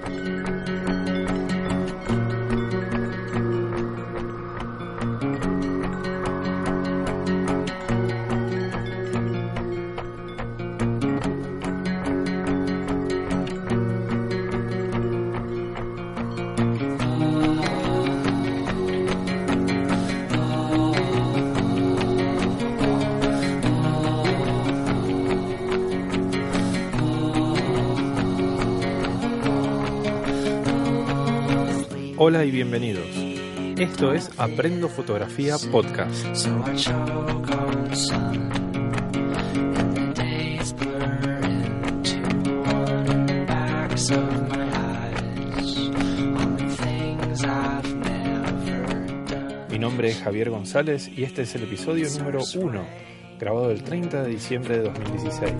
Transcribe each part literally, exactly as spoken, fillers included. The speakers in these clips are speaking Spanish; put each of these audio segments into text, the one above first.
Hola y bienvenidos. Esto es Aprendo Fotografía Podcast. Mi nombre es Javier González y este es el episodio número uno, grabado el treinta de diciembre de dos mil dieciséis.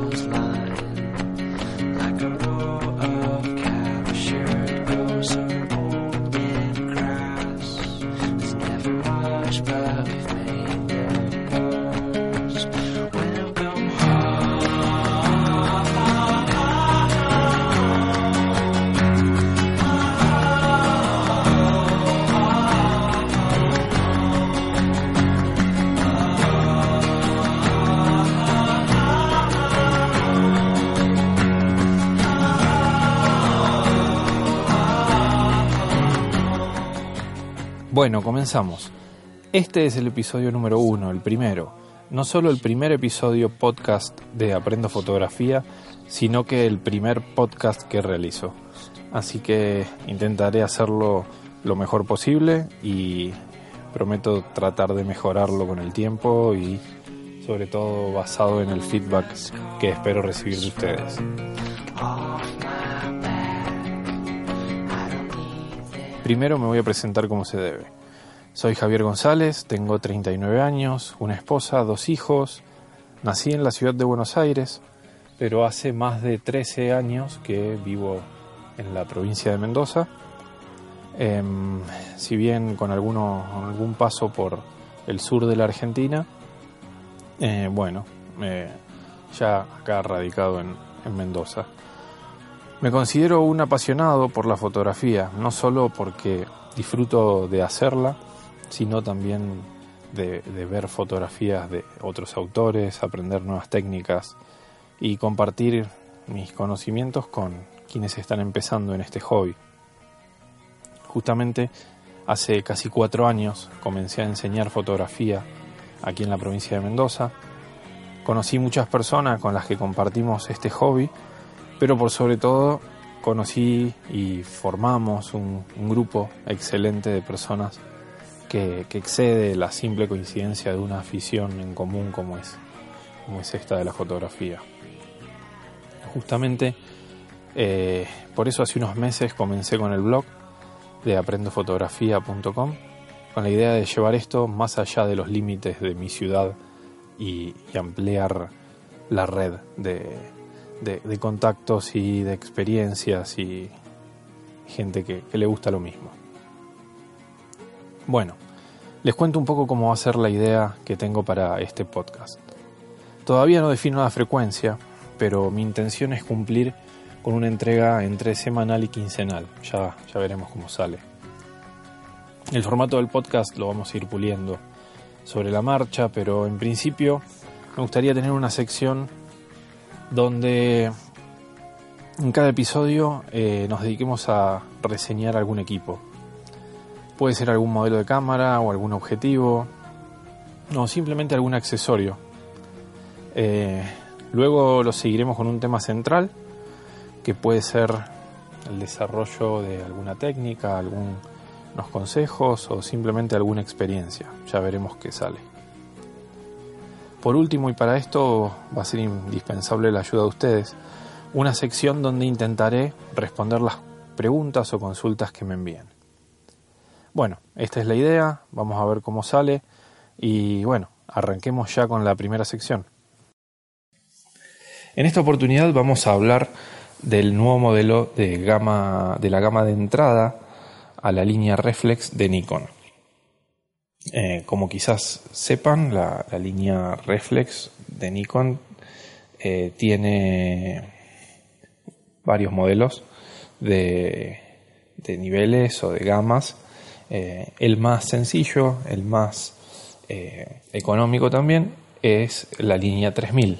Bueno, comenzamos. Este es el episodio número uno, el primero. No solo el primer episodio podcast de Aprendo Fotografía, sino que el primer podcast que realizo. Así que intentaré hacerlo lo mejor posible y prometo tratar de mejorarlo con el tiempo y sobre todo basado en el feedback que espero recibir de ustedes. Primero me voy a presentar como se debe. Soy Javier González, tengo treinta y nueve años, una esposa, dos hijos. Nací en la ciudad de Buenos Aires, pero hace más de trece años que vivo en la provincia de Mendoza. Eh, si bien con alguno, algún paso por el sur de la Argentina, eh, bueno, eh, ya acá radicado en, en Mendoza. Me considero un apasionado por la fotografía, no solo porque disfruto de hacerla, sino también de, de ver fotografías de otros autores, aprender nuevas técnicas y compartir mis conocimientos con quienes están empezando en este hobby. Justamente hace casi cuatro años comencé a enseñar fotografía aquí en la provincia de Mendoza. Conocí muchas personas con las que compartimos este hobby, pero por sobre todo conocí y formamos un, un grupo excelente de personas que, que excede la simple coincidencia de una afición en común como es, como es esta de la fotografía. Justamente eh, por eso hace unos meses comencé con el blog de aprendo fotografía punto com con la idea de llevar esto más allá de los límites de mi ciudad y, y ampliar la red de De, de contactos y de experiencias y gente que, que le gusta lo mismo. Bueno, les cuento un poco cómo va a ser la idea que tengo para este podcast. Todavía no defino la frecuencia, pero mi intención es cumplir con una entrega entre semanal y quincenal. Ya, ya veremos cómo sale. El formato del podcast lo vamos a ir puliendo sobre la marcha, pero en principio me gustaría tener una sección donde en cada episodio eh, nos dediquemos a reseñar algún equipo. Puede ser algún modelo de cámara o algún objetivo, o simplemente algún accesorio. Eh, luego lo seguiremos con un tema central, que puede ser el desarrollo de alguna técnica, algunos consejos o simplemente alguna experiencia. Ya veremos qué sale. Por último, y para esto va a ser indispensable la ayuda de ustedes, una sección donde intentaré responder las preguntas o consultas que me envíen. Bueno, esta es la idea, vamos a ver cómo sale y bueno, arranquemos ya con la primera sección. En esta oportunidad vamos a hablar del nuevo modelo de, gama, de la gama de entrada a la línea Reflex de Nikon. Eh, como quizás sepan, la, la línea Reflex de Nikon eh, tiene varios modelos de, de niveles o de gamas. Eh, el más sencillo, el más eh, económico también, es la línea tres mil.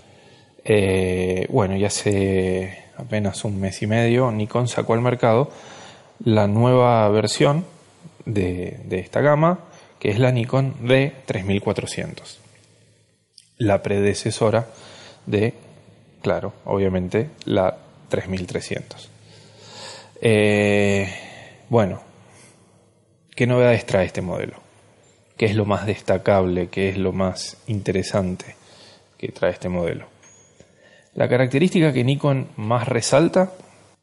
Eh, bueno, y hace apenas un mes y medio Nikon sacó al mercado la nueva versión de, de esta gama, que es la Nikon D tres mil cuatrocientos, la predecesora de, claro, obviamente, la tres mil trescientos. Eh, bueno, ¿qué novedades trae este modelo? ¿Qué es lo más destacable? ¿Qué es lo más interesante que trae este modelo? La característica que Nikon más resalta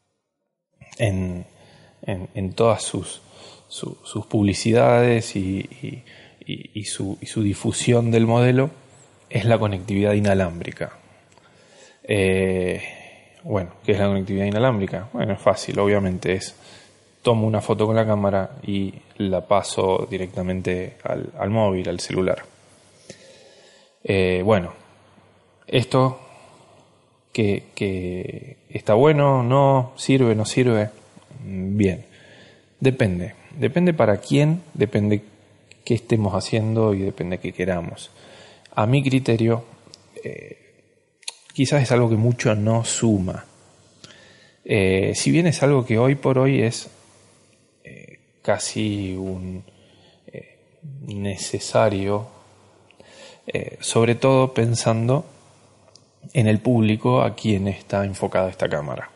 en, en, en todas sus, su, sus publicidades y, y, y, y, su, y su difusión del modelo es la conectividad inalámbrica. Eh, bueno, ¿qué es la conectividad inalámbrica? Bueno, es fácil, obviamente es tomo una foto con la cámara y la paso directamente al, al móvil, al celular. Eh, bueno, esto que, que está bueno, no sirve, no sirve, bien, depende, depende para quién, depende qué estemos haciendo y depende qué queramos. A mi criterio, eh, quizás es algo que mucho no suma. Eh, si bien es algo que hoy por hoy es eh, casi un eh, necesario, eh, sobre todo pensando en el público a quien está enfocada esta cámara.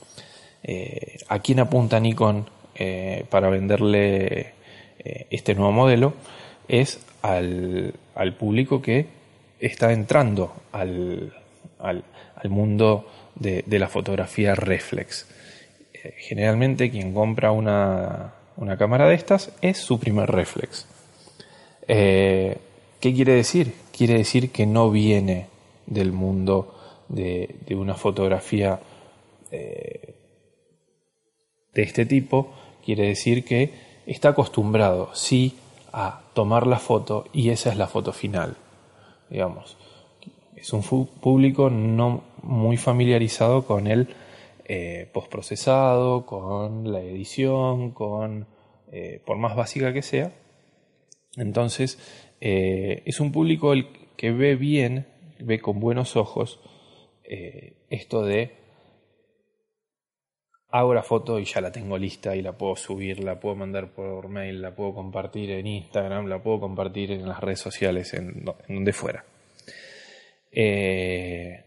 Eh, ¿A quién apunta Nikon eh, para venderle eh, este nuevo modelo? Es al, al público que está entrando al, al, al mundo de, de la fotografía reflex. Eh, generalmente quien compra una, una cámara de estas es su primer reflex. Eh, ¿Qué quiere decir? Quiere decir que no viene del mundo de, de una fotografía eh, de este tipo. Quiere decir que está acostumbrado, sí, a tomar la foto y esa es la foto final. Digamos, es un público no muy familiarizado con el eh, postprocesado, con la edición, con eh, por más básica que sea. Entonces, eh, es un público el que ve bien, ve con buenos ojos eh, esto de hago la foto y ya la tengo lista y la puedo subir, la puedo mandar por mail, la puedo compartir en Instagram, la puedo compartir en las redes sociales, en, en donde fuera. Eh,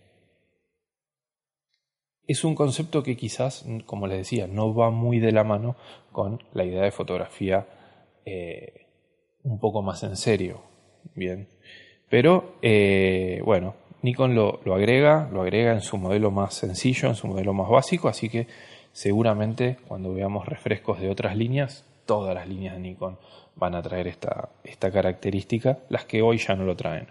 es un concepto que quizás, como les decía, no va muy de la mano con la idea de fotografía eh, un poco más en serio. Bien. Pero, eh, bueno, Nikon lo, lo agrega, lo agrega en su modelo más sencillo, en su modelo más básico, así que seguramente cuando veamos refrescos de otras líneas, todas las líneas de Nikon van a traer esta, esta característica, las que hoy ya no lo traen.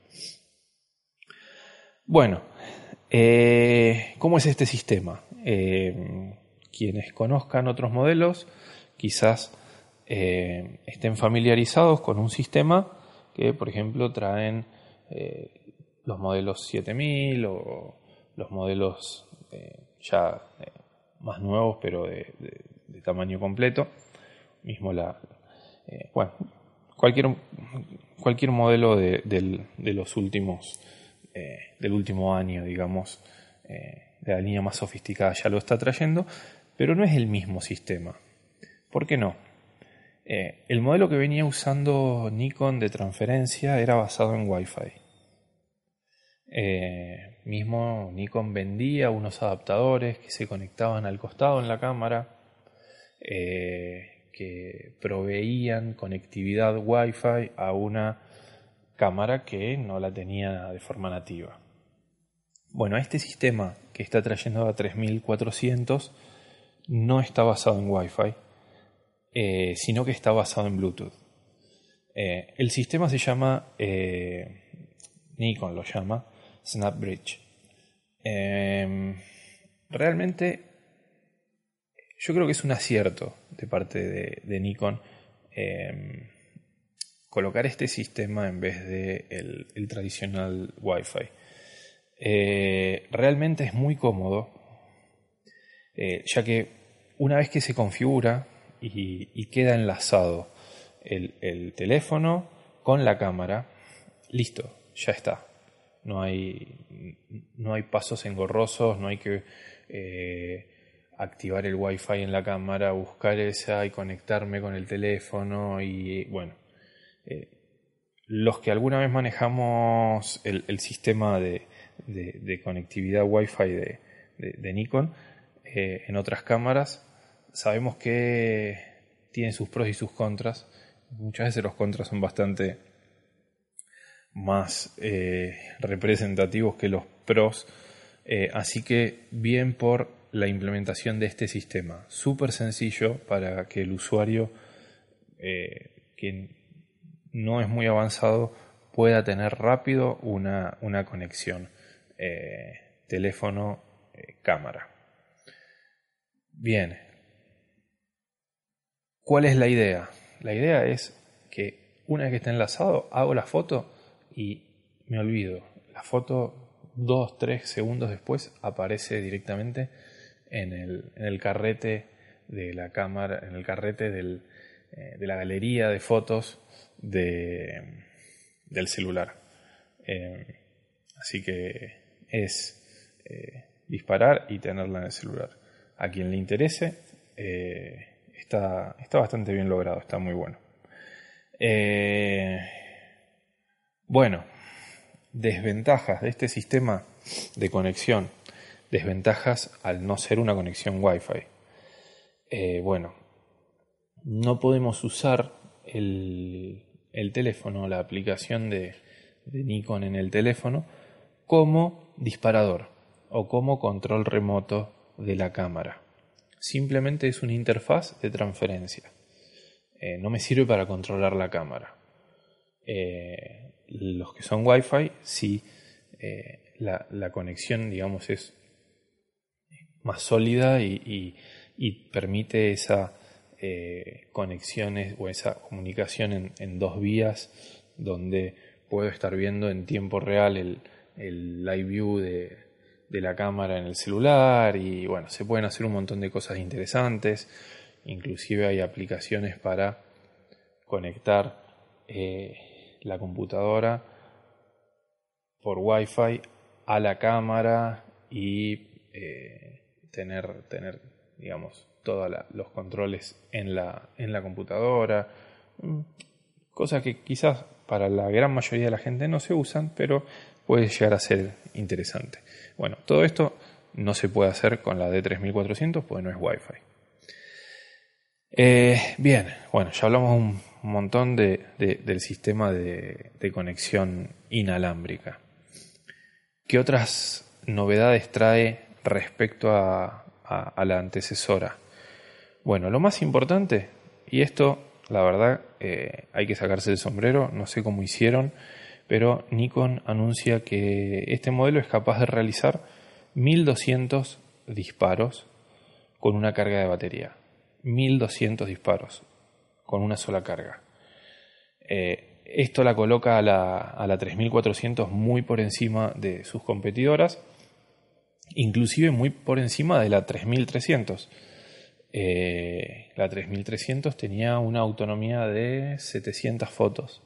Bueno, eh, ¿cómo es este sistema? Eh, quienes conozcan otros modelos quizás eh, estén familiarizados con un sistema que, por ejemplo, traen eh, los modelos siete mil o los modelos eh, ya eh, más nuevos, pero de, de, de tamaño completo. Mismo la, eh, bueno, cualquier cualquier modelo de, de, de los últimos eh, del último año, digamos, eh, de la línea más sofisticada ya lo está trayendo, pero no es el mismo sistema. ¿Por qué no? Eh, el modelo que venía usando Nikon de transferencia era basado en Wi-Fi. Eh, mismo Nikon vendía unos adaptadores que se conectaban al costado en la cámara, eh, que proveían conectividad Wi-Fi a una cámara que no la tenía de forma nativa. Bueno, este sistema que está trayendo a tres mil cuatrocientos no está basado en Wi-Fi, eh, sino que está basado en Bluetooth. Eh, el sistema se llama, eh, Nikon lo llama, SnapBridge. Eh, realmente yo creo que es un acierto de parte de, de Nikon eh, colocar este sistema en vez de el, el tradicional Wi-Fi. Eh, realmente es muy cómodo, eh, ya que una vez que se configura y, y queda enlazado el, el teléfono con la cámara, listo, ya está. No hay, no hay pasos engorrosos, no hay que eh, activar el Wi-Fi en la cámara, buscar esa y conectarme con el teléfono. Y bueno, eh, los que alguna vez manejamos el, el sistema de, de, de conectividad Wi-Fi de, de, de Nikon eh, en otras cámaras, sabemos que tiene sus pros y sus contras. Muchas veces los contras son bastante más eh, representativos que los pros, eh, así que bien por la implementación de este sistema, súper sencillo para que el usuario eh, que no es muy avanzado pueda tener rápido una, una conexión eh, teléfono eh, cámara. Bien, ¿cuál es la idea? La idea es que una vez que está enlazado hago la foto y me olvido. La foto, dos, tres segundos después, aparece directamente en el, en el carrete de la cámara, en el carrete del, eh, de la galería de fotos de, del celular. Eh, así que es eh, disparar y tenerla en el celular. A quien le interese, eh, está, está bastante bien logrado, está muy bueno. Eh, Bueno, desventajas de este sistema de conexión, desventajas al no ser una conexión Wi-Fi. Eh, bueno, no podemos usar el, el teléfono, la aplicación de, de Nikon en el teléfono, como disparador o como control remoto de la cámara. Simplemente es una interfaz de transferencia. Eh, no me sirve para controlar la cámara. Eh, los que son Wi-Fi, sí, eh, la, la conexión, digamos, es más sólida y, y, y permite esa eh, conexiones o esa comunicación en, en dos vías, donde puedo estar viendo en tiempo real el, el live view de, de la cámara en el celular, y bueno, se pueden hacer un montón de cosas interesantes. Inclusive hay aplicaciones para conectar eh, la computadora por Wi-Fi a la cámara y eh, tener, tener, digamos, todos los controles en la, en la computadora. Cosas que quizás para la gran mayoría de la gente no se usan, pero puede llegar a ser interesante. Bueno, todo esto no se puede hacer con la D tres mil cuatrocientos porque no es Wi-Fi. Eh, bien, bueno, ya hablamos un montón de, de, del sistema de, de conexión inalámbrica. ¿Qué otras novedades trae respecto a, a, a la antecesora? Bueno, lo más importante, y esto la verdad eh, hay que sacarse el sombrero, no sé cómo hicieron, pero Nikon anuncia que este modelo es capaz de realizar mil doscientos disparos con una carga de batería. mil doscientos disparos con una sola carga. Eh, esto la coloca a la, a la tres mil cuatrocientos muy por encima de sus competidoras, inclusive muy por encima de la tres mil trescientos. Eh, la tres mil trescientos tenía una autonomía de setecientas fotos.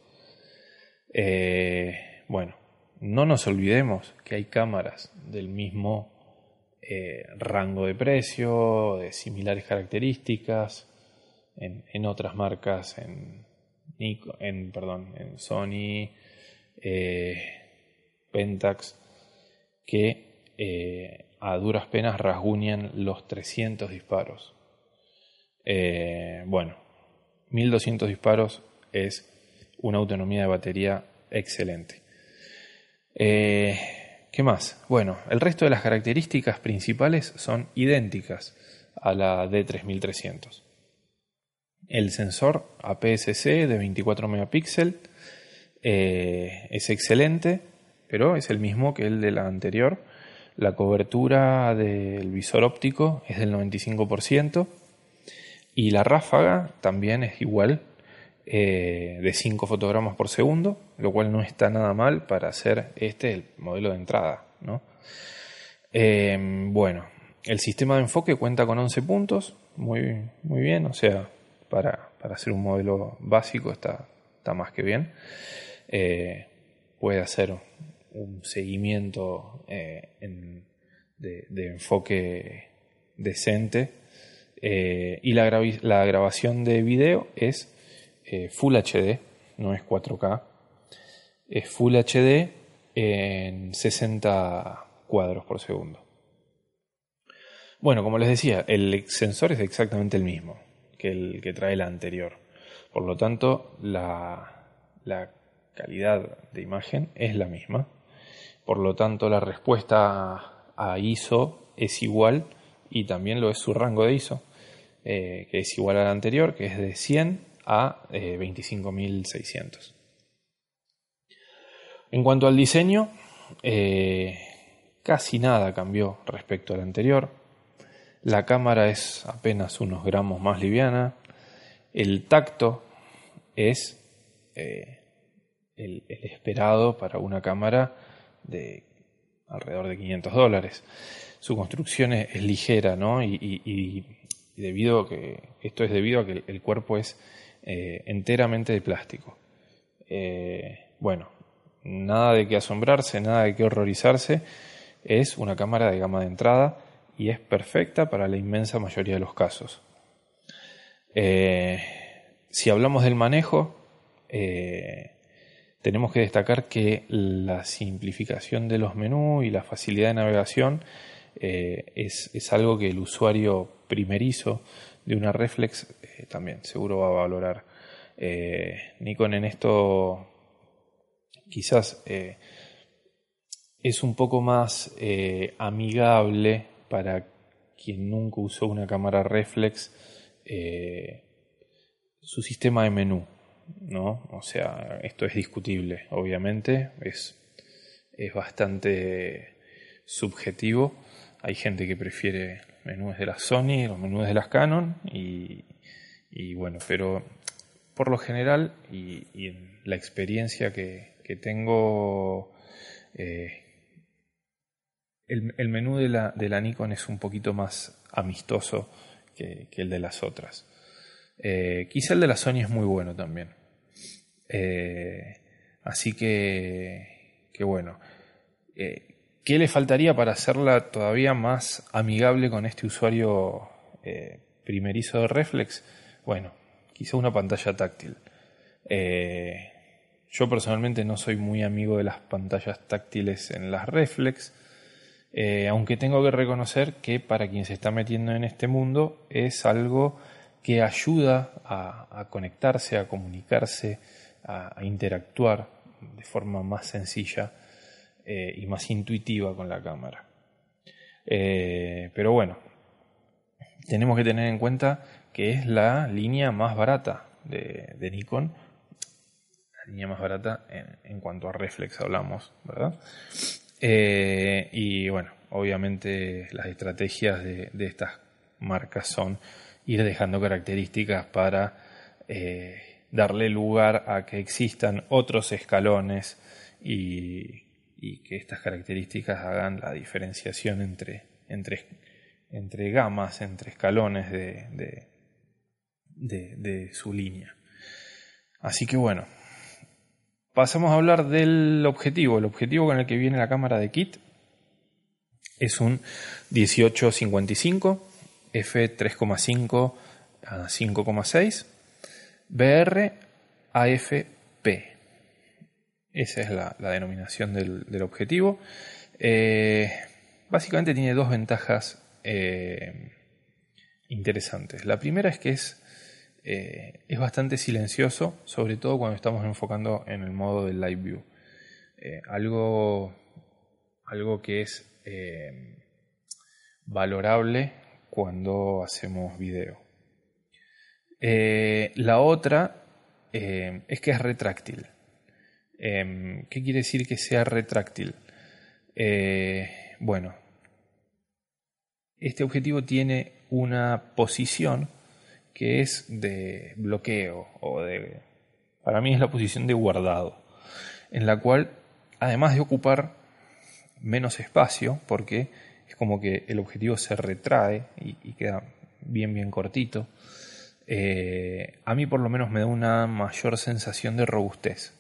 Eh, bueno, no nos olvidemos que hay cámaras del mismo eh, rango de precio, de similares características, en, en otras marcas, en, Nikon, en, perdón, en Sony, eh, Pentax, que eh, a duras penas rasguñan los trescientos disparos. Eh, bueno, mil doscientos disparos es una autonomía de batería excelente. Eh, ¿Qué más? Bueno, el resto de las características principales son idénticas a la D tres mil trescientos. El sensor A P S C de veinticuatro megapíxeles eh, es excelente, pero es el mismo que el de la anterior. La cobertura del visor óptico es del noventa y cinco por ciento y la ráfaga también es igual, eh, de cinco fotogramas por segundo, lo cual no está nada mal para hacer este el modelo de entrada, ¿no? Eh, bueno, el sistema de enfoque cuenta con once puntos, muy, muy bien, o sea, para, para hacer un modelo básico está, está más que bien. Eh, puede hacer un seguimiento eh, en, de, de enfoque decente, eh, y la, gravi- la grabación de video es eh, Full H D, no es cuatro K, es Full H D en sesenta cuadros por segundo. Bueno, como les decía, el sensor es exactamente el mismo que el que trae la anterior. Por lo tanto, la, la calidad de imagen es la misma. Por lo tanto, la respuesta a I S O es igual, y también lo es su rango de I S O, eh, que es igual al anterior, que es de cien a eh, veinticinco mil seiscientos. En cuanto al diseño, eh, casi nada cambió respecto al anterior. La cámara es apenas unos gramos más liviana. El tacto es eh, el, el esperado para una cámara de alrededor de quinientos dólares. Su construcción es, es ligera, ¿no? Y, y, y debido a que esto es debido a que el, el cuerpo es eh, enteramente de plástico. Eh, bueno, nada de qué asombrarse, nada de qué horrorizarse. Es una cámara de gama de entrada y es perfecta para la inmensa mayoría de los casos. Eh, si hablamos del manejo, eh, tenemos que destacar que la simplificación de los menús y la facilidad de navegación eh, es, es algo que el usuario primerizo de una reflex eh, también seguro va a valorar. Eh, Nikon en esto quizás eh, es un poco más eh, amigable para quien nunca usó una cámara reflex, eh, su sistema de menú, ¿no? O sea, esto es discutible, obviamente, es, es bastante subjetivo. Hay gente que prefiere menús de las Sony, los menús de las Canon, y, y bueno, pero por lo general, y, y en la experiencia que, que tengo, eh, El, el menú de la, de la Nikon es un poquito más amistoso que, que el de las otras. Eh, quizá el de la Sony es muy bueno también. Eh, así que, que bueno. Eh, ¿Qué le faltaría para hacerla todavía más amigable con este usuario eh, primerizo de reflex? Bueno, quizá una pantalla táctil. Eh, yo personalmente no soy muy amigo de las pantallas táctiles en las reflex. Eh, aunque tengo que reconocer que para quien se está metiendo en este mundo es algo que ayuda a, a conectarse, a comunicarse, a, a interactuar de forma más sencilla eh, y más intuitiva con la cámara. Eh, pero bueno, tenemos que tener en cuenta que es la línea más barata de, de Nikon, la línea más barata en, en cuanto a reflex hablamos, ¿verdad? Eh, y bueno, obviamente las estrategias de, de estas marcas son ir dejando características para eh, darle lugar a que existan otros escalones y, y que estas características hagan la diferenciación entre, entre, entre gamas, entre escalones de, de, de, de su línea. Así que bueno, pasamos a hablar del objetivo. El objetivo con el que viene la cámara de kit es un dieciocho cincuenta y cinco f tres coma cinco a cinco coma seis B R A F P. Esa es la, la denominación del, del objetivo. Eh, básicamente tiene dos ventajas eh, interesantes. La primera es que es Eh, es bastante silencioso, sobre todo cuando estamos enfocando en el modo de Live View. Eh, algo, algo que es eh, valorable cuando hacemos video. Eh, la otra eh, es que es retráctil. Eh, ¿Qué quiere decir que sea retráctil? Eh, bueno, este objetivo tiene una posición que es de bloqueo o de, para mí es la posición de guardado, en la cual además de ocupar menos espacio, porque es como que el objetivo se retrae y, y queda bien bien cortito. Eh, a mí por lo menos me da una mayor sensación de robustez,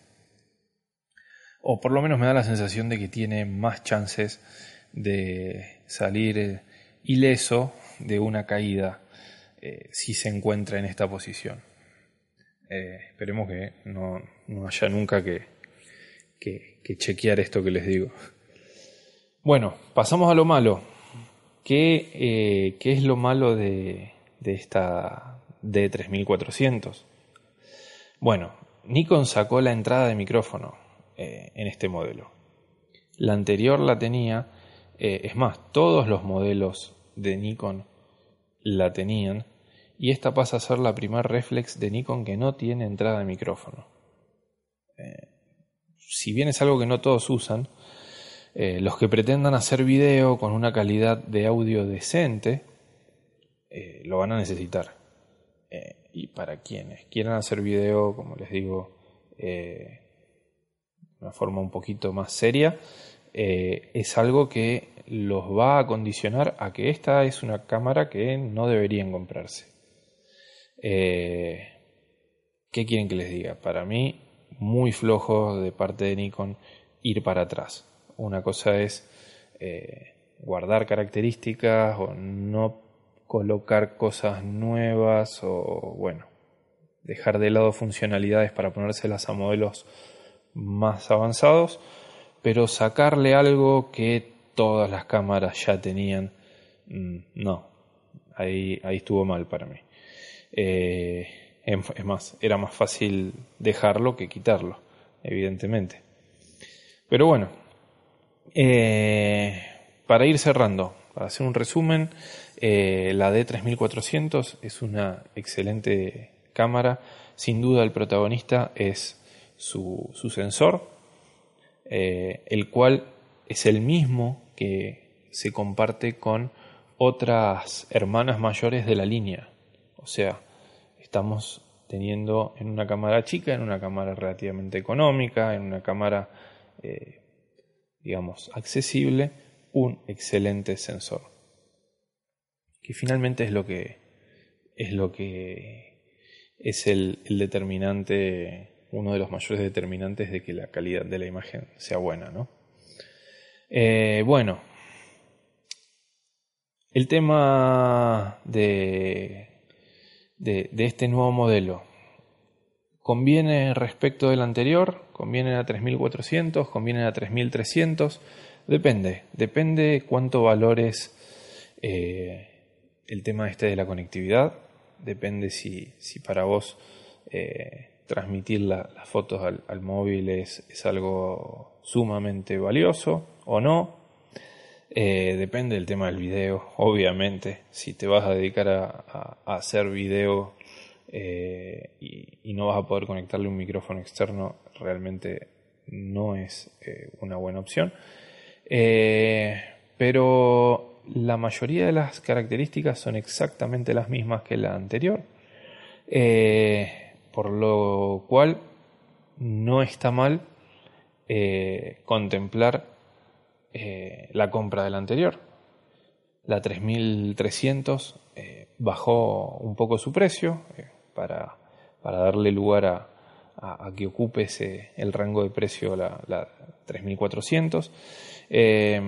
o por lo menos me da la sensación de que tiene más chances de salir ileso de una caída eh, si se encuentra en esta posición. Eh, esperemos que no, no haya nunca que, que, que chequear esto que les digo. Bueno, pasamos a lo malo. ¿Qué, eh, qué es lo malo de, de esta D tres mil cuatrocientos? Bueno, Nikon sacó la entrada de micrófono eh, en este modelo. La anterior la tenía, eh, es más, todos los modelos de Nikon la tenían, y esta pasa a ser la primer reflex de Nikon que no tiene entrada de micrófono. Eh, si bien es algo que no todos usan, eh, los que pretendan hacer video con una calidad de audio decente eh, lo van a necesitar. Eh, y para quienes quieran hacer video, como les digo, eh, de una forma un poquito más seria, eh, es algo que los va a condicionar a que esta es una cámara que no deberían comprarse. Eh, ¿Qué quieren que les diga? Para mí, muy flojo de parte de Nikon ir para atrás. Una cosa es eh, guardar características o no colocar cosas nuevas, o bueno, dejar de lado funcionalidades para ponérselas a modelos más avanzados, pero sacarle algo que todas las cámaras ya tenían, no, ahí, ahí estuvo mal para mí. Eh, es más, era más fácil dejarlo que quitarlo, evidentemente. Pero bueno, eh, para ir cerrando, para hacer un resumen, eh, la D tres mil cuatrocientos es una excelente cámara. Sin duda el protagonista es su, su sensor, eh, el cual es el mismo que se comparte con otras hermanas mayores de la línea. O sea, estamos teniendo en una cámara chica, en una cámara relativamente económica, en una cámara, eh, digamos, accesible, un excelente sensor. Que finalmente es lo que es lo que es el, el determinante, uno de los mayores determinantes de que la calidad de la imagen sea buena, ¿no? Eh, bueno, el tema de, de, de este nuevo modelo, ¿conviene respecto del anterior? ¿Conviene a tres mil cuatrocientos? ¿Conviene a tres mil trescientos? Depende, depende cuánto valores eh, el tema este de la conectividad. Depende si, si para vos eh, transmitir la, las fotos al, al móvil es, es algo sumamente valioso o no. Eh, depende del tema del video, obviamente. Si te vas a dedicar a, a, a hacer video eh, y, y no vas a poder conectarle un micrófono externo, realmente no es eh, una buena opción. Eh, pero la mayoría de las características son exactamente las mismas que la anterior, eh, por lo cual no está mal eh, contemplar eh, la compra de la anterior. La tres mil trescientos eh, bajó un poco su precio eh, para, para darle lugar a, a, a que ocupe ese, el rango de precio la, la tres mil cuatrocientos. Eh,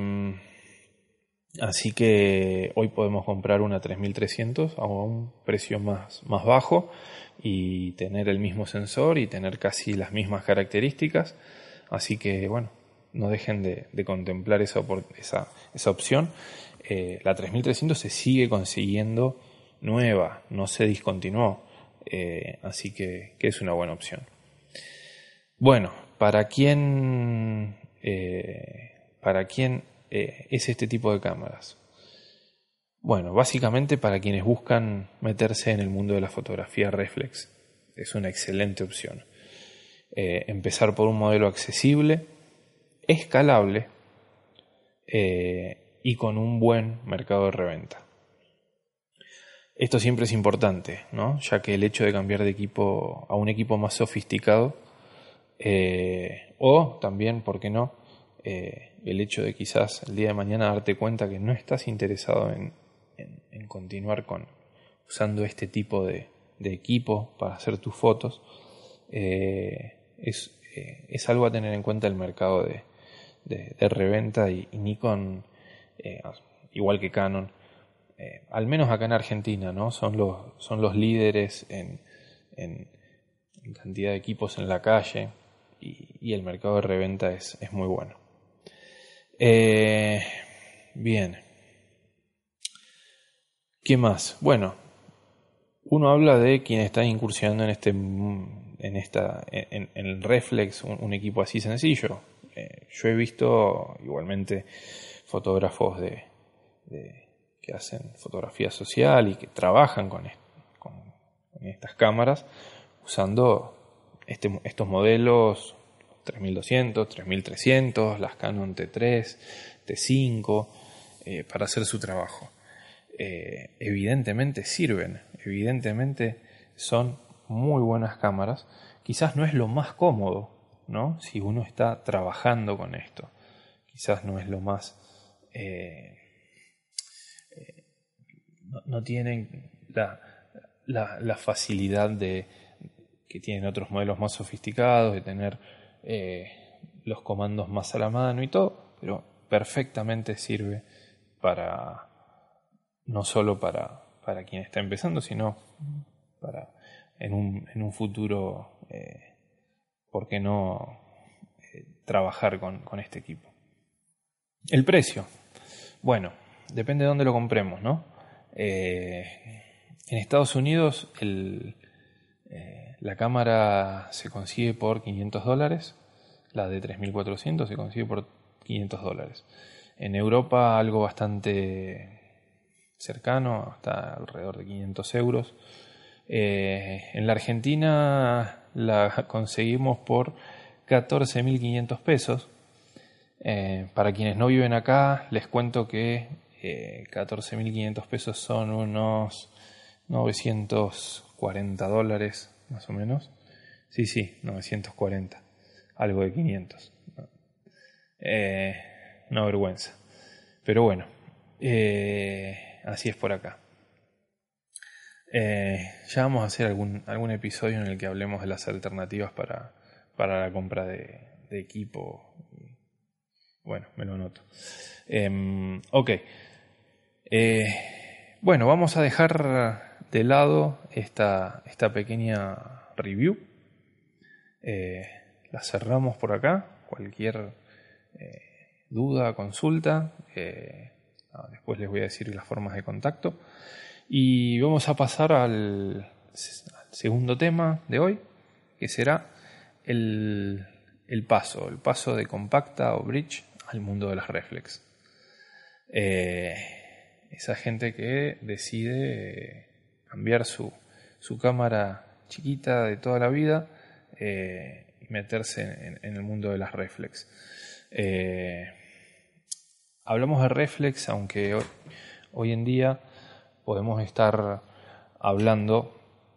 así que hoy podemos comprar una tres mil trescientos a un precio más, más bajo y tener el mismo sensor y tener casi las mismas características. Así que bueno, no dejen de, de contemplar esa, esa, esa opción. Eh, la tres mil trescientos se sigue consiguiendo nueva, no se discontinuó, eh, así que, que es una buena opción. Bueno, ¿para quién, eh, para quién eh, es este tipo de cámaras? Bueno, básicamente para quienes buscan meterse en el mundo de la fotografía reflex. Es una excelente opción. Eh, empezar por un modelo accesible, escalable eh, y con un buen mercado de reventa. Esto siempre es importante, ¿no? Ya que el hecho de cambiar de equipo a un equipo más sofisticado eh, o también, ¿por qué no?, eh, el hecho de quizás el día de mañana darte cuenta que no estás interesado en, en, en continuar con usando este tipo de, de equipo para hacer tus fotos, eh, es, eh, es algo a tener en cuenta el mercado de, de, de reventa y, y Nikon, eh, igual que Canon, eh, al menos acá en Argentina, ¿no? Son los, son los líderes en, en, en cantidad de equipos en la calle y, y el mercado de reventa es, es muy bueno. Eh, bien. ¿Qué más? Bueno, uno habla de quien está incursionando en este en esta en, en el reflex, un, un equipo así sencillo. Eh, yo he visto igualmente fotógrafos de, de que hacen fotografía social y que trabajan con, con, con estas cámaras usando este, estos modelos tres mil doscientos, tres mil trescientos, las Canon T tres, T cinco, eh, para hacer su trabajo. Eh, evidentemente sirven, evidentemente son muy buenas cámaras. Quizás no es lo más cómodo, ¿no? Si uno está trabajando con esto, quizás no es lo más eh, eh, no, no tienen la, la, la facilidad de que tienen otros modelos más sofisticados, de tener eh, los comandos más a la mano y todo, pero perfectamente sirve para no solo para, para quien está empezando, sino para en un, en un futuro, eh, ¿por qué no eh, trabajar con, con este equipo? El precio. Bueno, depende de dónde lo compremos, ¿no? Eh, en Estados Unidos el, eh, la cámara se consigue por quinientos dólares, la de tres mil cuatrocientos se consigue por quinientos dólares. En Europa algo bastante cercano, hasta alrededor de quinientos euros. Eh, en la Argentina la conseguimos por catorce mil quinientos pesos. Eh, para quienes no viven acá, les cuento que eh, catorce mil quinientos pesos son unos novecientos cuarenta dólares, más o menos. Sí, sí, novecientos cuarenta, algo de quinientos. Eh, una vergüenza. Pero bueno, eh, así es por acá. Eh, ya vamos a hacer algún, algún episodio en el que hablemos de las alternativas para, para la compra de, de equipo. Bueno, me lo anoto. Eh, ok. Eh, bueno, vamos a dejar de lado esta, esta pequeña review. Eh, la cerramos por acá. Cualquier eh, duda, consulta. Eh, después les voy a decir las formas de contacto. Y vamos a pasar al, al segundo tema de hoy, que será el, el paso, el paso de compacta o bridge al mundo de las reflex. Eh, esa gente que decide cambiar su, su cámara chiquita de toda la vida eh, y meterse en, en el mundo de las reflex. Eh, hablamos de reflex, aunque hoy, hoy en día podemos estar hablando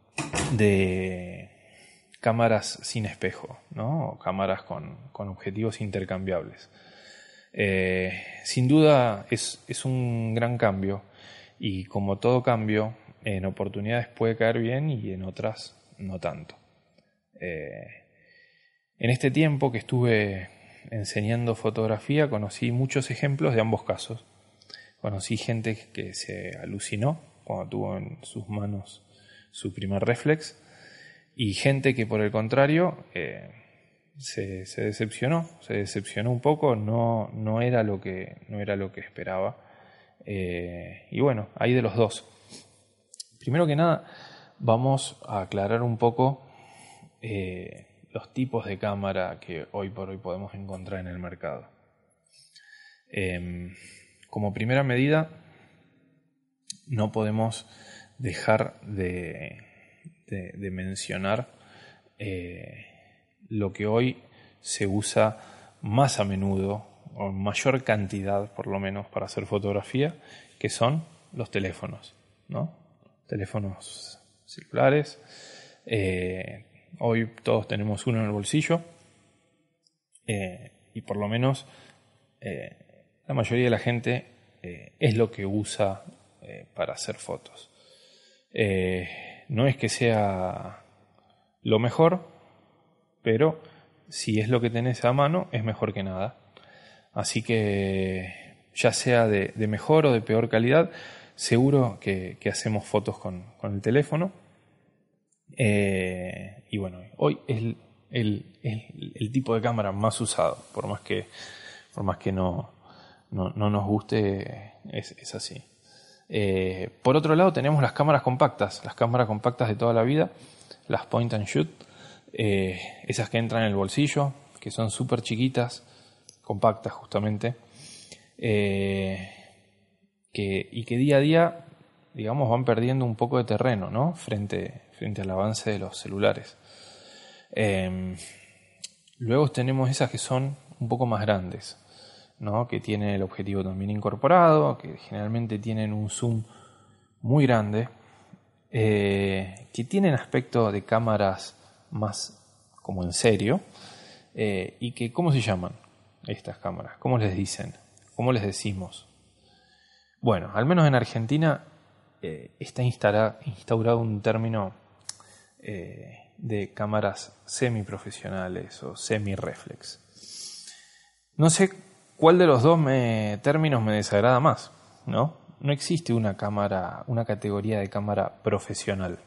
de cámaras sin espejo, ¿no? O cámaras con, con objetivos intercambiables. Eh, sin duda es, es un gran cambio y como todo cambio, en oportunidades puede caer bien y en otras no tanto. Eh, en este tiempo que estuve enseñando fotografía conocí muchos ejemplos de ambos casos. Conocí gente que se alucinó cuando tuvo en sus manos su primer reflex y gente que por el contrario eh, se, se decepcionó, se decepcionó un poco, no, no era lo que, no era lo que esperaba. Eh, y bueno, hay de los dos. Primero que nada, vamos a aclarar un poco eh, los tipos de cámara que hoy por hoy podemos encontrar en el mercado. Eh, como primera medida, no podemos dejar de, de, de mencionar eh, lo que hoy se usa más a menudo, o en mayor cantidad por lo menos, para hacer fotografía, que son los teléfonos, ¿no? Teléfonos celulares. Eh, hoy todos tenemos uno en el bolsillo eh, y por lo menos eh, la mayoría de la gente eh, es lo que usa eh, para hacer fotos. Eh, no es que sea lo mejor, pero si es lo que tenés a mano, es mejor que nada. Así que, ya sea de, de mejor o de peor calidad, seguro que, que hacemos fotos con, con el teléfono. Eh, y bueno, hoy es el, el, el, el tipo de cámara más usado, por más que, por más que no, no, no nos guste, es, es así. Eh, por otro lado tenemos las cámaras compactas, las cámaras compactas de toda la vida, las point and shoot, eh, esas que entran en el bolsillo, que son súper chiquitas, compactas justamente, eh, que, y que día a día, digamos, van perdiendo un poco de terreno, ¿no? frente, frente al avance de los celulares. Eh, luego tenemos esas que son un poco más grandes, ¿no? Que tienen el objetivo también incorporado, que generalmente tienen un zoom muy grande, eh, que tienen aspecto de cámaras más como en serio, eh, y que, ¿cómo se llaman estas cámaras? ¿Cómo les dicen? ¿Cómo les decimos? Bueno, al menos en Argentina eh, está instaura, instaurado un término eh, de cámaras semiprofesionales o semi-reflex. No sé cuál de los dos me, términos me desagrada más, ¿no? No existe una cámara, una categoría de cámara profesional.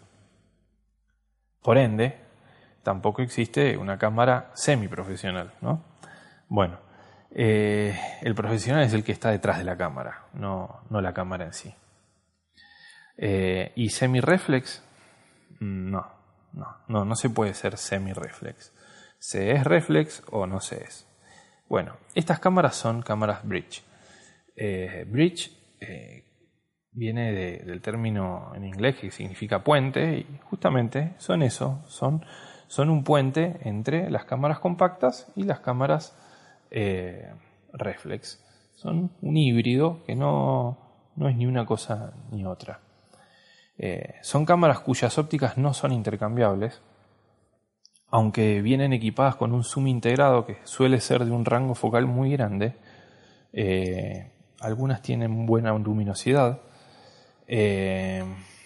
Por ende, tampoco existe una cámara semiprofesional, ¿no? Bueno, eh, el profesional es el que está detrás de la cámara, no, no la cámara en sí. Eh, y semi-reflex, no, no, no, no se puede ser semi-reflex. Se es reflex o no se es. Bueno, estas cámaras son cámaras bridge. Eh, bridge eh, viene de, del término en inglés que significa puente, y justamente son eso, son, son un puente entre las cámaras compactas y las cámaras eh, reflex. Son un híbrido que no, no es ni una cosa ni otra. Eh, son cámaras cuyas ópticas no son intercambiables, aunque vienen equipadas con un zoom integrado que suele ser de un rango focal muy grande. Eh, algunas tienen buena luminosidad. Eh,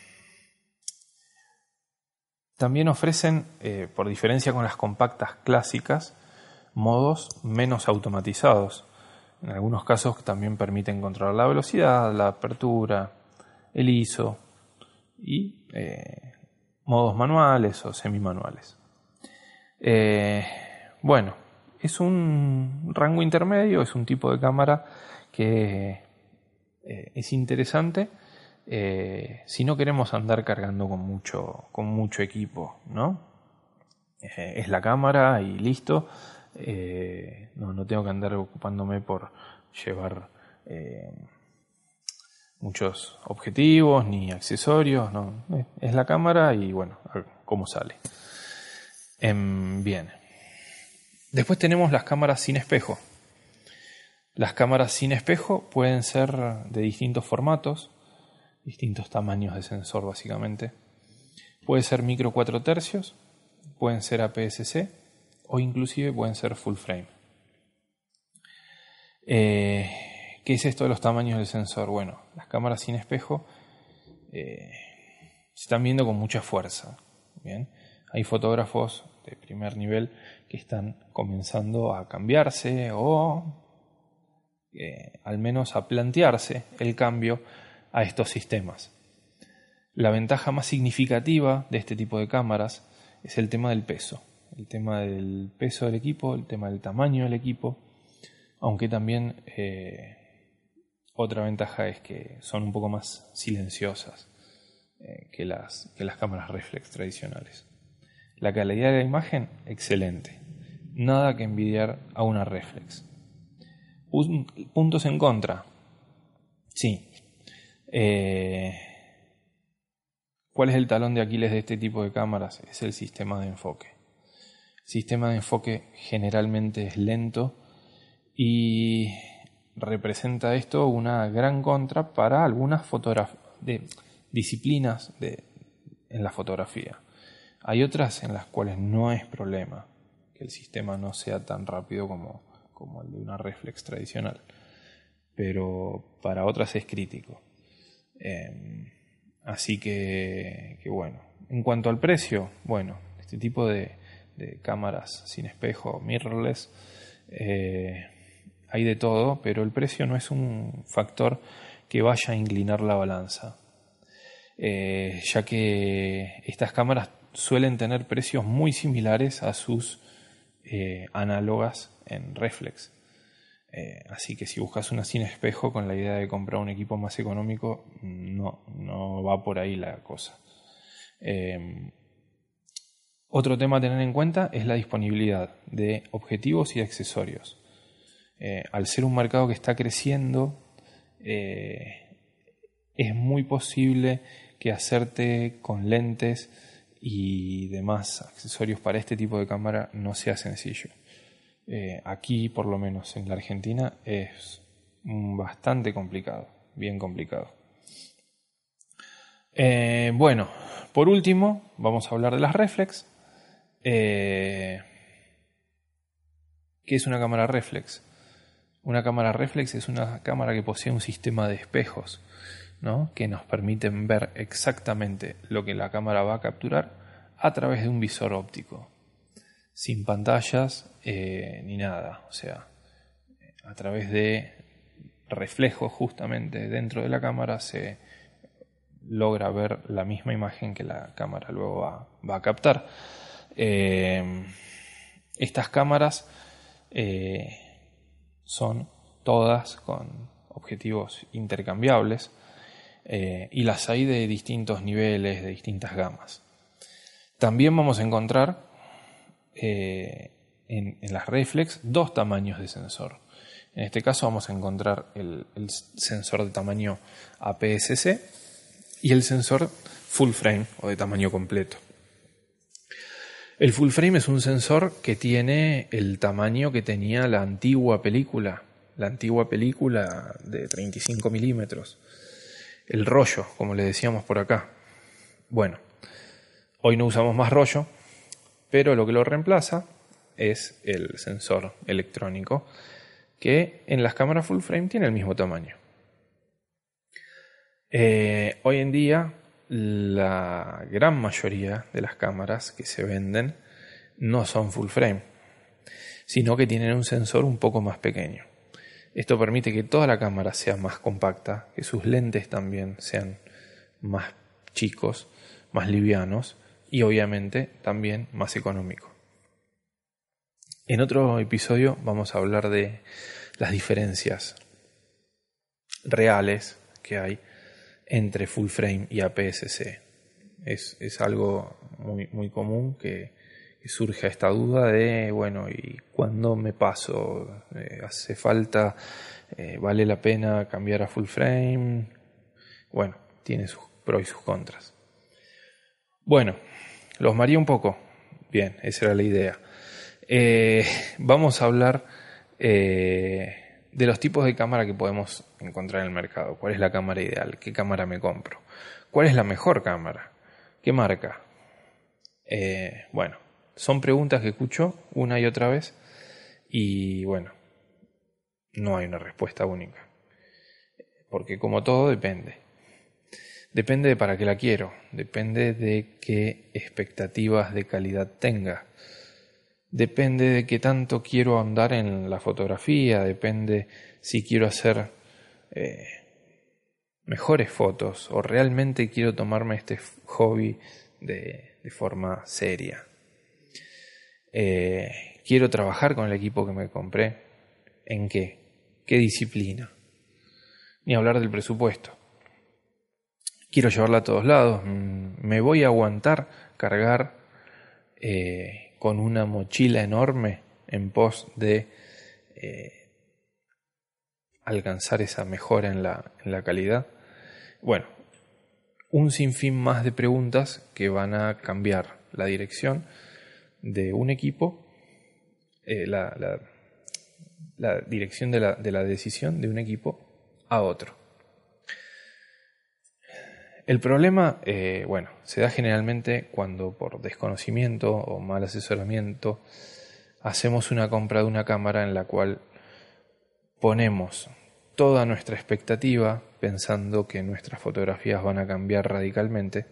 también ofrecen, eh, por diferencia con las compactas clásicas, modos menos automatizados. En algunos casos también permiten controlar la velocidad, la apertura, el I S O y eh, modos manuales o semimanuales. Eh, bueno, es un rango intermedio, es un tipo de cámara que eh, es interesante eh, si no queremos andar cargando con mucho, con mucho equipo, ¿no? Eh, es la cámara y listo. Eh, no, no tengo que andar ocupándome por llevar eh, muchos objetivos ni accesorios, no, es la cámara y bueno, cómo sale. Eh, bien. Después tenemos las cámaras sin espejo. Las cámaras sin espejo pueden ser de distintos formatos, distintos tamaños de sensor básicamente. Puede ser micro cuatro tercios, pueden ser A P S C o inclusive pueden ser full frame. Eh, ¿Qué es esto de los tamaños del sensor? Bueno, las cámaras sin espejo eh, se están viendo con mucha fuerza. Bien, hay fotógrafos de primer nivel que están comenzando a cambiarse o eh, al menos a plantearse el cambio a estos sistemas. La ventaja más significativa de este tipo de cámaras es el tema del peso, el tema del peso del equipo, el tema del tamaño del equipo, aunque también eh, otra ventaja es que son un poco más silenciosas eh, que, las, que las cámaras reflex tradicionales. La calidad de la imagen, excelente. Nada que envidiar a una reflex. Puntos en contra. Sí. Eh, ¿Cuál es el talón de Aquiles de este tipo de cámaras? Es el sistema de enfoque. El sistema de enfoque generalmente es lento y representa esto una gran contra para algunas fotograf- de disciplinas de, en la fotografía. Hay otras en las cuales no es problema que el sistema no sea tan rápido como, como el de una reflex tradicional, pero para otras es crítico. Eh, así que, que bueno, en cuanto al precio, bueno, este tipo de, de cámaras sin espejo, mirrorless, eh, hay de todo, pero el precio no es un factor que vaya a inclinar la balanza, eh, ya que estas cámaras suelen tener precios muy similares a sus eh, análogas en reflex. Eh, así que si buscas una sin espejo con la idea de comprar un equipo más económico, no, no va por ahí la cosa. Eh, otro tema a tener en cuenta es la disponibilidad de objetivos y de accesorios. Eh, al ser un mercado que está creciendo, eh, es muy posible que hacerte con lentes y demás accesorios para este tipo de cámara no sea sencillo. Eh, aquí, por lo menos en la Argentina, es bastante complicado, bien complicado. Eh, bueno, por último, vamos a hablar de las reflex. Eh, ¿Qué es una cámara reflex? Una cámara reflex es una cámara que posee un sistema de espejos, ¿no?, que nos permiten ver exactamente lo que la cámara va a capturar a través de un visor óptico, sin pantallas eh, ni nada, o sea, a través de reflejos justamente dentro de la cámara se logra ver la misma imagen que la cámara luego va, va a captar. Eh, estas cámaras eh, son todas con objetivos intercambiables eh, y las hay de distintos niveles, de distintas gamas. También vamos a encontrar eh, en, en las reflex dos tamaños de sensor. En este caso vamos a encontrar el, el sensor de tamaño A P S C y el sensor full frame o de tamaño completo. El full frame es un sensor que tiene el tamaño que tenía la antigua película, la antigua película de treinta y cinco milímetros, el rollo, como le decíamos por acá. Bueno, hoy no usamos más rollo, pero lo que lo reemplaza es el sensor electrónico, que en las cámaras full frame tiene el mismo tamaño. Eh, hoy en día la gran mayoría de las cámaras que se venden no son full frame, sino que tienen un sensor un poco más pequeño. Esto permite que toda la cámara sea más compacta, que sus lentes también sean más chicos, más livianos y obviamente también más económicos. En otro episodio vamos a hablar de las diferencias reales que hay entre full frame y A P S C. Es, es algo muy, muy común que, que surge esta duda de, bueno, ¿y cuándo me paso? Eh, ¿Hace falta? Eh, ¿Vale la pena cambiar a full frame? Bueno, tiene sus pros y sus contras. Bueno, los mareé un poco. Bien, esa era la idea. Eh, vamos a hablar eh, de los tipos de cámara que podemos encontrar en el mercado. ¿Cuál es la cámara ideal? ¿Qué cámara me compro? ¿Cuál es la mejor cámara? ¿Qué marca? Eh, bueno, son preguntas que escucho una y otra vez y bueno, no hay una respuesta única. Porque como todo depende. Depende de para qué la quiero. Depende de qué expectativas de calidad tenga. Depende de qué tanto quiero andar en la fotografía. Depende si quiero hacer eh, mejores fotos o realmente quiero tomarme este hobby de, de forma seria. Eh, quiero trabajar con el equipo que me compré. ¿En qué? ¿Qué disciplina? Ni hablar del presupuesto. Quiero llevarla a todos lados. ¿Me voy a aguantar cargar eh, con una mochila enorme en pos de eh, alcanzar esa mejora en la, en la calidad? Bueno, un sinfín más de preguntas que van a cambiar la dirección de un equipo, eh, la, la, la dirección de la, de la decisión de un equipo a otro. El problema, eh, bueno, se da generalmente cuando por desconocimiento o mal asesoramiento hacemos una compra de una cámara en la cual ponemos toda nuestra expectativa pensando que nuestras fotografías van a cambiar radicalmente.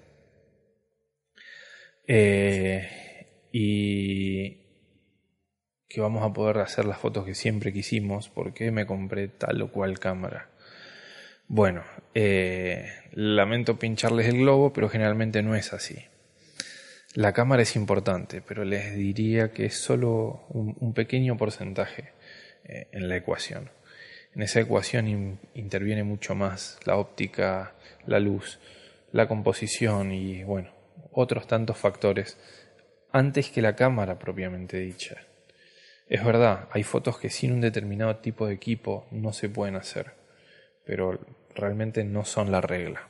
Eh, y que vamos a poder hacer las fotos que siempre quisimos porque me compré tal o cual cámara. Bueno, eh, lamento pincharles el globo, pero generalmente no es así. La cámara es importante, pero les diría que es solo un, un pequeño porcentaje eh, en la ecuación. En esa ecuación in, interviene mucho más la óptica, la luz, la composición y, bueno, otros tantos factores antes que la cámara propiamente dicha. Es verdad, hay fotos que sin un determinado tipo de equipo no se pueden hacer, pero realmente no son la regla.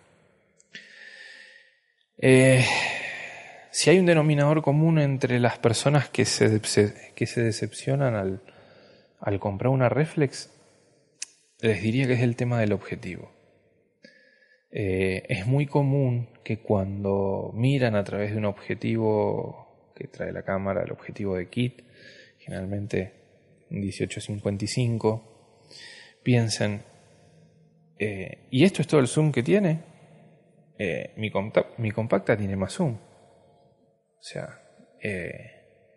Eh, si hay un denominador común entre las personas que se, que se decepcionan al, al comprar una reflex, les diría que es el tema del objetivo. Eh, es muy común que cuando miran a través de un objetivo que trae la cámara, el objetivo de kit, generalmente un dieciocho cincuenta y cinco, piensen, eh, ¿y esto es todo el zoom que tiene? Eh, mi, compa- mi compacta tiene más zoom. O sea, eh,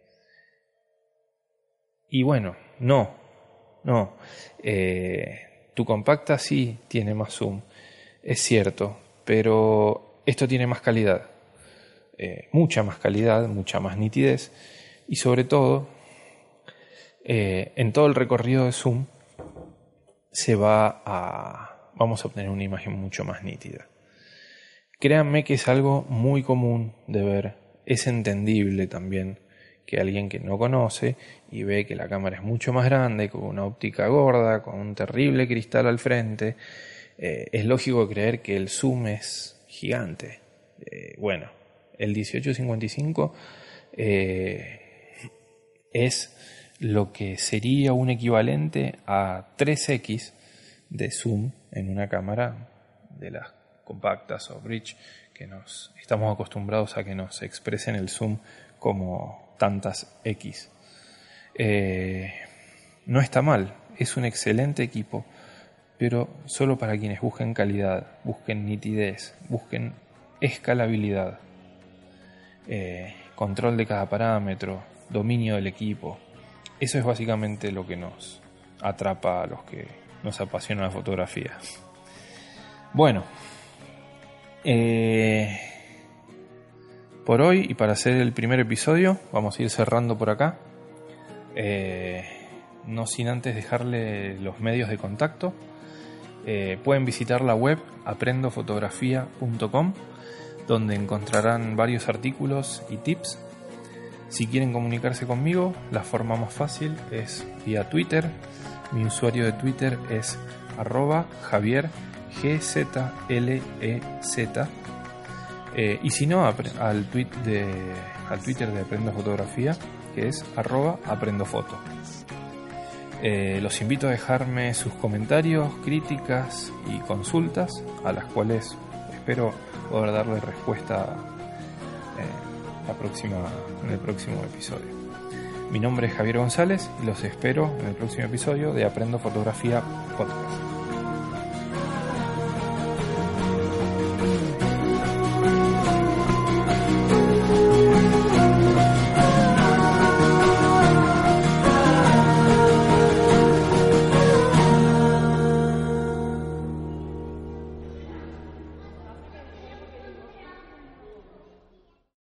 y bueno, no, no, eh, tu compacta sí tiene más zoom, es cierto, pero esto tiene más calidad, eh, mucha más calidad, mucha más nitidez y sobre todo, eh, en todo el recorrido de zoom se va a, vamos a obtener una imagen mucho más nítida. Créanme que es algo muy común de ver, es entendible también que alguien que no conoce y ve que la cámara es mucho más grande, con una óptica gorda, con un terrible cristal al frente, eh, es lógico creer que el zoom es gigante. Eh, bueno, el dieciocho cincuenta y cinco eh, es lo que sería un equivalente a tres equis de zoom en una cámara de las compactas o bridge que nos estamos acostumbrados a que nos expresen el zoom como tantas X. Eh, no está mal, es un excelente equipo, pero solo para quienes busquen calidad, busquen nitidez, busquen escalabilidad, eh, control de cada parámetro, dominio del equipo. Eso es básicamente lo que nos atrapa a los que nos apasiona la fotografía. Bueno, eh, por hoy y para hacer el primer episodio vamos a ir cerrando por acá, eh, no sin antes dejarle los medios de contacto. Eh, pueden visitar la web aprendo fotografía punto com, donde encontrarán varios artículos y tips. Si quieren comunicarse conmigo, la forma más fácil es vía Twitter. Mi usuario de Twitter es arroba Javier G Z L E Z. Eh, y si no, al, tweet de, al Twitter de Aprendo Fotografía, que es arroba aprendofoto. Eh, los invito a dejarme sus comentarios, críticas y consultas, a las cuales espero poder darle respuesta eh, la próxima, en el próximo episodio. Mi nombre es Javier González y los espero en el próximo episodio de Aprendo Fotografía Podcast.